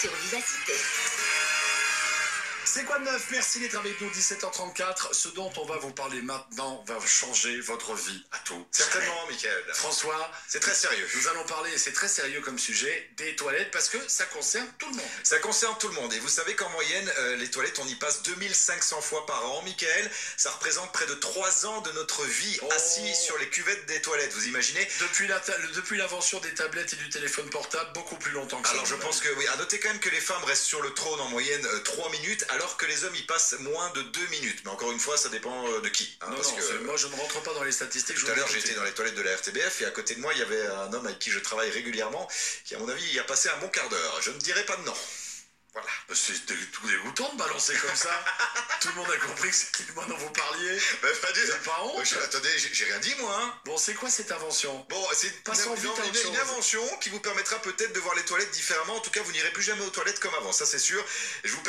sur Vivacité. C'est quoi de neuf? Merci d'être avec nous, 17h34. Ce dont on va vous parler maintenant va changer votre vie à tout. Certainement, Mickaël. François, c'est très sérieux. Nous allons parler, c'est très sérieux comme sujet, des toilettes parce que ça concerne tout le monde. Ça concerne tout le monde. Et vous savez qu'en moyenne, les toilettes, on y passe 2500 fois par an, Mickaël. Ça représente près de 3 ans de notre vie assis sur les cuvettes des toilettes. Vous imaginez? Depuis l'invention des tablettes et du téléphone portable, beaucoup plus longtemps que ça. Alors je pense que oui. À noter quand même que les femmes restent sur le trône en moyenne 3 minutes, alors que les hommes y passent moins de 2 minutes. Mais encore une fois, ça dépend de qui. Non, parce non, que, moi je ne rentre pas dans les statistiques. Tout à l'heure, j'étais dans les toilettes de la RTBF et à côté de moi, il y avait un homme avec qui je travaille régulièrement qui, à mon avis, y a passé un bon quart d'heure. Je ne dirais pas de non. Voilà. C'est tout dégoûtant de balancer comme ça. Tout le monde a compris que c'était moi dont vous parliez. Pas du tout. Pas honte. Attendez, j'ai rien dit moi. Hein. Bon, c'est quoi cette invention? Bon, c'est une invention qui vous permettra peut-être de voir les toilettes différemment. En tout cas, vous n'irez plus jamais aux toilettes comme avant, ça c'est sûr. Et je vous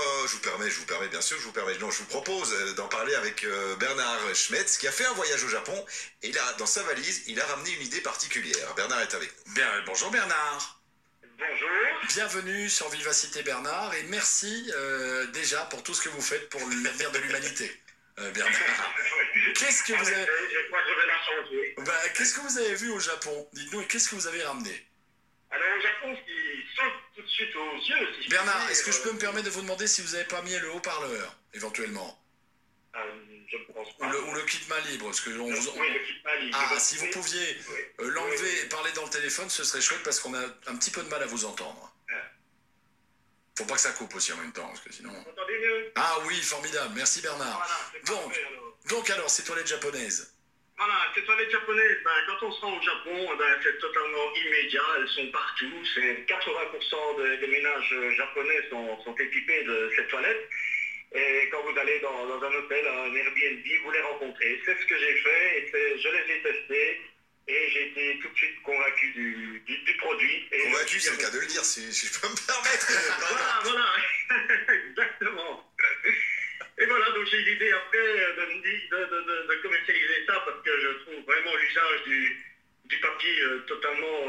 propose d'en parler avec Bernard Schmetz, qui a fait un voyage au Japon. Et là, dans sa valise, il a ramené une idée particulière. Bernard est avec nous. Bien, bonjour Bernard. Bonjour. Bienvenue sur Vivacité Bernard et merci déjà pour tout ce que vous faites pour l'avenir de l'humanité. Bernard, qu'est-ce que vous avez... Je crois que je vais la changer. Qu'est-ce que vous avez vu au Japon? Dites-nous, et qu'est-ce que vous avez ramené? Alors au Japon, ce qui saute tout de suite aux yeux... Si Bernard, est-ce que je peux me permettre de vous demander si vous n'avez pas mis le haut-parleur, éventuellement? Je ne pense pas. Ou le kit main libre, parce que Oui, le kit main libre. Ah, si vous pouviez l'enlever et parler dans le téléphone, ce serait chouette parce qu'on a un petit peu de mal à vous entendre. Faut pas que ça coupe aussi en même temps, parce que sinon... Vous entendez mieux? Ah oui, formidable, merci Bernard. Voilà, donc alors, ces toilettes japonaises. Voilà, ces toilettes japonaises, quand on se rend au Japon, c'est totalement immédiat, elles sont partout. 80% des ménages japonais sont équipés de ces toilettes. Et quand vous allez dans un hôtel, un Airbnb, vous les rencontrez. C'est ce que j'ai fait, et je les ai testés, et j'ai été tout de suite convaincu du produit. Et convaincu, c'est le cas de le dire, si je peux me permettre. Voilà, exactement. Et voilà, donc j'ai eu l'idée après de commercialiser ça, parce que je trouve vraiment l'usage du papier totalement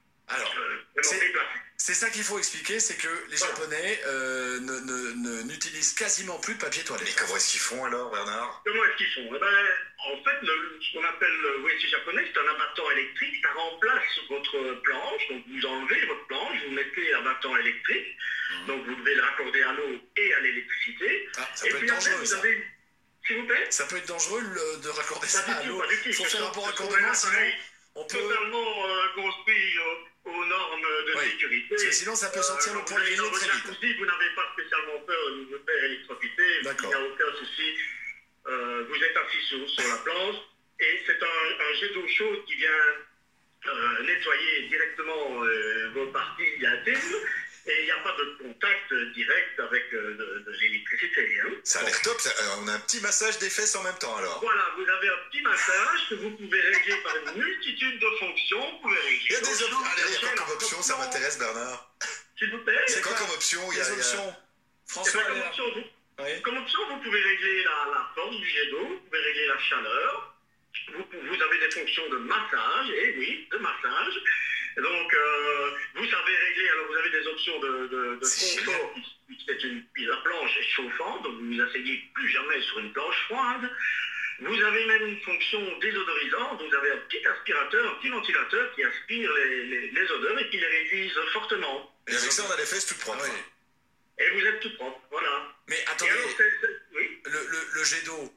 déplacé. C'est ça qu'il faut expliquer, c'est que les Japonais n'utilisent quasiment plus de papier toilette. Mais comment est-ce qu'ils font alors, Bernard? Comment est-ce qu'ils font? En fait, ce qu'on appelle le WC japonais, c'est un abattant électrique. Ça remplace votre planche. Donc vous enlevez votre planche, vous mettez l'abattant électrique. Donc vous devez le raccorder à l'eau et à l'électricité. Ça peut être dangereux, ça. S'il vous plaît? Ça peut être dangereux de raccorder ça à l'eau. Il faut faire un bon raccordement, raccordement, sinon on peut... totalement construit aux normes de sécurité. Parce que sinon ça peut sortir le point de grillé très vite. Si vous n'avez pas spécialement peur de vous faire électrocuter, il n'y a aucun souci. Vous êtes assis sur la planche et c'est un jet d'eau chaude qui vient nettoyer directement vos parties intimes. Et il n'y a pas de contact direct avec de l'électricité. Hein. Ça a l'air top, on a un petit massage des fesses en même temps alors. Voilà, vous avez un petit massage que vous pouvez régler par une multitude de fonctions. Vous pouvez régler. Il y a des options. Allez, il y a quoi comme option? Ça m'intéresse, Bernard. S'il vous plaît. C'est quoi comme option? Il y a des options. François, comme option, vous pouvez régler la forme du jet d'eau, vous pouvez régler la chaleur. Vous avez des fonctions de massage, et oui, de massage. Donc, vous savez régler, alors vous avez des options de confort, la planche est chauffante, donc vous ne vous asseyez plus jamais sur une planche froide. Vous avez même une fonction désodorisante, vous avez un petit aspirateur, un petit ventilateur qui aspire les odeurs et qui les réduise fortement. Et avec ça, on a les fesses toutes propres. Et vous êtes tout propre, voilà. Mais attendez, oui. le jet d'eau,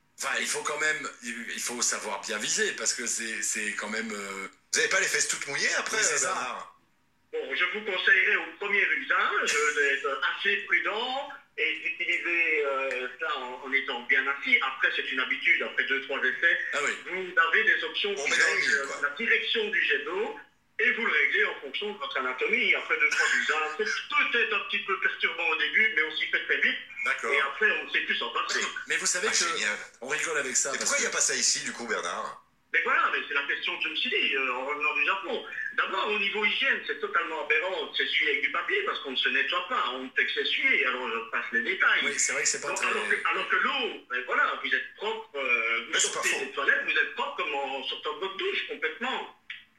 il faut savoir bien viser, parce que c'est quand même... Vous n'avez pas les fesses toutes mouillées après, c'est ça. Bernard? Bon, je vous conseillerais au premier usage d'être assez prudent et d'utiliser ça en étant bien assis. Après, c'est une habitude, après 2-3 essais. Vous avez des options qui règlent la direction du jet d'eau et vous le réglez en fonction de votre anatomie. Après 2-3 usages, tout est un petit peu perturbant au début, mais on s'y fait très vite. D'accord. Et après, on ne sait plus s'en passer. Mais vous savez on rigole avec ça. Et pourquoi il n'y a pas ça ici, du coup, Bernard? Mais voilà, c'est la question que je me suis dit en revenant du Japon. D'abord, au niveau hygiène, c'est totalement aberrant de s'essuyer avec du papier parce qu'on ne se nettoie pas, on ne fait que s'essuyer, alors je passe les détails. Oui, c'est vrai que c'est pas très... Alors que l'eau, voilà, vous êtes propre, vous sortez des toilettes, vous êtes propre comme en sortant de votre douche, complètement.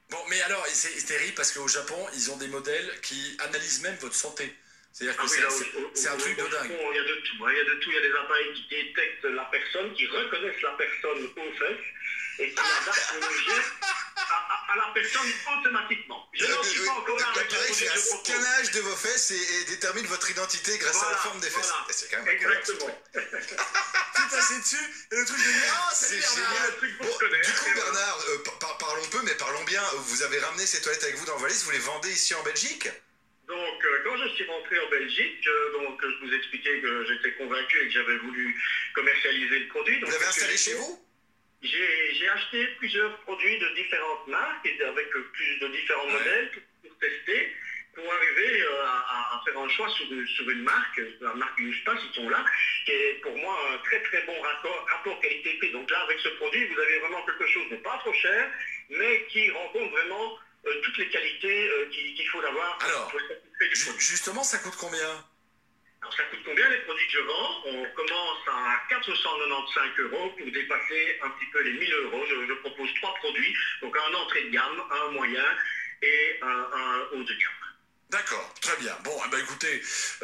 Bon, mais alors, c'est terrible parce qu'au Japon, ils ont des modèles qui analysent même votre santé. C'est-à-dire que c'est un truc de dingue. Il y a de tout, hein. Il y a de tout. Il y a des appareils qui détectent la personne, qui reconnaissent la personne aux fesses et qui adaptent le geste à la personne automatiquement. Je n'en suis pas encore là avec l'appareil fait un scannage de vos fesses et détermine votre identité grâce à la forme des fesses. Voilà. C'est quand même incroyable. Exactement. Tout passé dessus et le truc de dire ah, C'est c'est génial. truc pour Bon, se connaître. du coup, Bernard, parlons peu, mais parlons bien. Vous avez ramené ces toilettes avec vous dans vos valises, vous les vendez ici en Belgique? Donc, quand je suis rentré en Belgique, donc je vous expliquais que j'étais convaincu et que j'avais voulu commercialiser le produit. Donc, Vous l'avez installé chez vous? J'ai acheté plusieurs produits de différentes marques et avec plus de différents modèles pour tester, pour arriver à faire un choix sur une marque, la marque Uspa, citons-là, qui est pour moi un très très bon rapport qualité-prix. Donc là, avec ce produit, vous avez vraiment quelque chose de pas trop cher, mais qui rencontre vraiment toutes les qualités qu'il faut avoir. Alors, pour satisfaire du produit. justement, ça coûte combien? Alors ça coûte combien les produits que je vends? On commence à 495 € pour dépasser un petit peu les 1000 €. Je propose 3 produits, donc un entrée de gamme, un moyen et un haut de gamme. D'accord, très bien. Bon, eh ben, écoutez,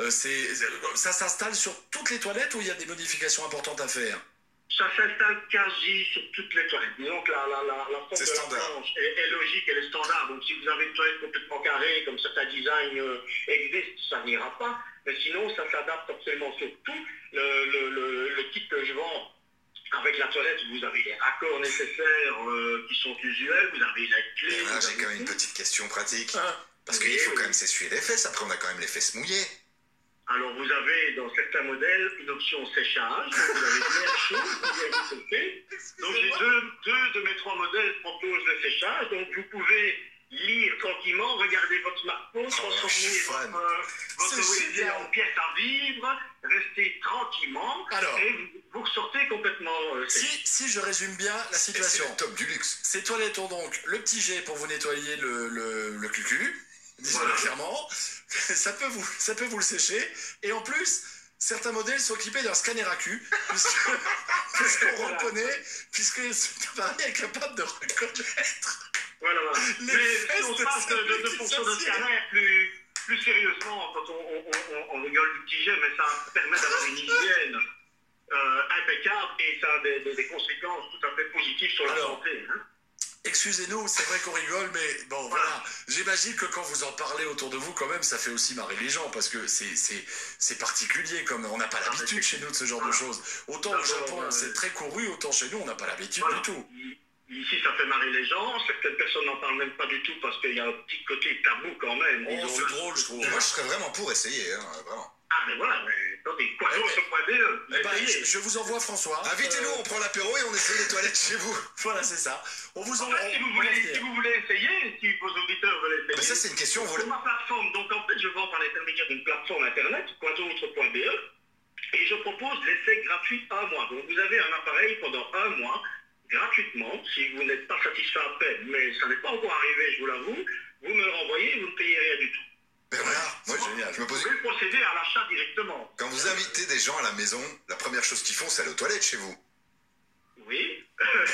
ça s'installe sur toutes les toilettes ou il y a des modifications importantes à faire? Ça s'installe quasi sur toutes les toilettes. Disons que la forme C'est de la standard. planche est logique, elle est standard. Donc si vous avez une toilette complètement carrée, comme certains designs existent, ça n'ira pas. Mais sinon, ça s'adapte absolument sur tout. Le kit que je vends avec la toilette, vous avez les raccords nécessaires qui sont usuels, vous avez la clé. Là, j'ai quand même une petite question pratique. Ah. Parce qu'il faut quand même s'essuyer les fesses. Après, on a quand même les fesses mouillées. Alors, vous avez dans certains modèles une option séchage. Donc vous avez l'air chaud qui vient vous sécher. Donc, j'ai deux de mes 3 modèles proposent le séchage. Donc, vous pouvez lire tranquillement, regarder votre smartphone, je suis transformer fan. votre C'est USB génial. en pièce à vivre, rester tranquillement Alors. et vous ressortez complètement séché. Si je résume bien la C'est situation, le top du luxe. ces toilettes ont donc le petit jet pour vous nettoyer le cucu, disons Voilà. clairement, ça peut vous le sécher, et en plus, certains modèles sont équipés d'un scanner à cul, puisqu'on Voilà. reconnaît, puisque cet appareil est capable de reconnaître. Voilà. Les Mais si fesses on de passe de celui qui fonction de s'assied. scanner plus sérieusement, quand on rigole du petit jet, mais ça permet d'avoir une hygiène impeccable et ça a des conséquences tout à fait positives sur la Alors, santé. Hein. Excusez-nous, c'est vrai qu'on rigole, mais bon, voilà. J'imagine que quand vous en parlez autour de vous, quand même, ça fait aussi marrer les gens, parce que c'est particulier, comme on n'a pas l'habitude chez nous de ce genre de choses. Autant au Japon, c'est très couru, autant chez nous, on n'a pas l'habitude Voilà. du tout. Ici, ça fait marrer les gens. Certaines personnes n'en parlent même pas du tout parce qu'il y a un petit côté tabou quand même. Oh, c'est drôle, je trouve. Moi, je serais vraiment pour essayer, hein, vraiment. Ah, mais voilà, mais attendez, quoi d'autre point BE? Eh ben, je vous envoie François. Invitez-nous, on prend l'apéro et on essaye les toilettes chez vous. Voilà, c'est ça. On vous En envoie. fait, si vous voulez essayer, si vos auditeurs veulent essayer, Mais ça, c'est une question. sur ma plateforme, donc en fait, je vends par l'intermédiaire d'une plateforme internet, quadautre.be, et je propose l'essai gratuit 1 mois. Donc vous avez un appareil pendant 1 mois, gratuitement, si vous n'êtes pas satisfait à peine, mais ça n'est pas encore arrivé, je vous l'avoue, vous me le renvoyez, vous ne payez rien du tout. Bernard, moi, génial. je me Vous pose... pouvez procéder à l'achat directement. Quand vous invitez des gens à la maison, la première chose qu'ils font, c'est aller aux toilettes chez vous. Oui.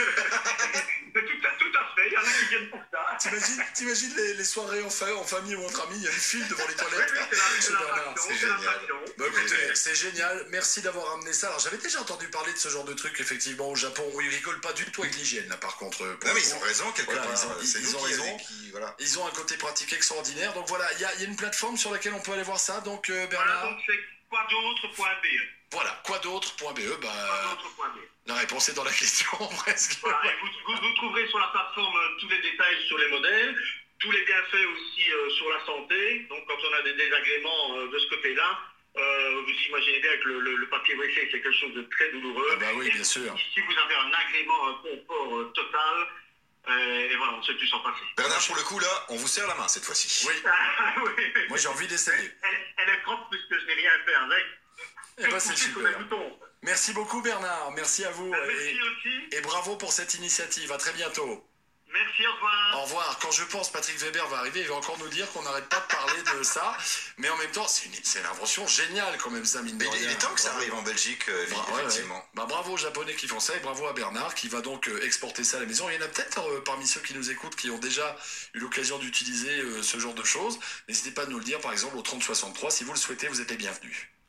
tout à fait, il y en a qui viennent pour ça. T'imagines les soirées en famille ou entre amis, il y a une file devant les Oui, toilettes. oui, c'est Chez Bernard. c'est c'est génial. l'attraction. Bah écoutez, c'est génial, merci d'avoir amené ça. Alors j'avais déjà entendu parler de ce genre de truc effectivement au Japon où ils rigolent pas du tout avec l'hygiène là par contre. Pour Non, mais le ils coup. ont raison, quelque Voilà, part. ils C'est nous ont qui- raison. voilà. Ils ont un côté pratique extraordinaire. Donc voilà, il y a une plateforme sur laquelle on peut aller voir ça. Donc Voilà, Bernard, donc c'est quadautre.be. voilà, quoi d'autre.be, bah Quadautre.be. la réponse est dans la question presque. Voilà, et vous trouverez sur la plateforme tous les détails sur les modèles, tous les bienfaits aussi sur la santé. Donc quand on a des désagréments de ce côté-là, vous imaginez bien que le papier WC c'est quelque chose de très douloureux. Ah bah oui, Et bien sûr. Ici vous avez un agrément, un confort total. Et voilà, on ne sait plus s'en passer. Bernard, pour le coup, là, on vous serre la main cette fois-ci. Oui, Oui. moi j'ai envie d'essayer. Elle est propre puisque je n'ai rien fait avec. Eh ben, c'est Pousser sur les super. boutons. Merci beaucoup Bernard, merci à vous Merci aussi. et bravo pour cette initiative. À très bientôt. Merci Merci, au revoir. Au revoir. Quand je pense Patrick Weber va arriver, il va encore nous dire qu'on n'arrête pas de parler de ça. Mais en même temps, c'est une invention géniale quand même, ça, mine de Mais rien. il est temps que ça arrive en Belgique, effectivement. Ouais. Bah, bravo aux Japonais qui font ça et bravo à Bernard qui va donc exporter ça à la maison. Il y en a peut-être parmi ceux qui nous écoutent qui ont déjà eu l'occasion d'utiliser ce genre de choses. N'hésitez pas à nous le dire, par exemple, au 3063. Si vous le souhaitez, vous êtes les bienvenus.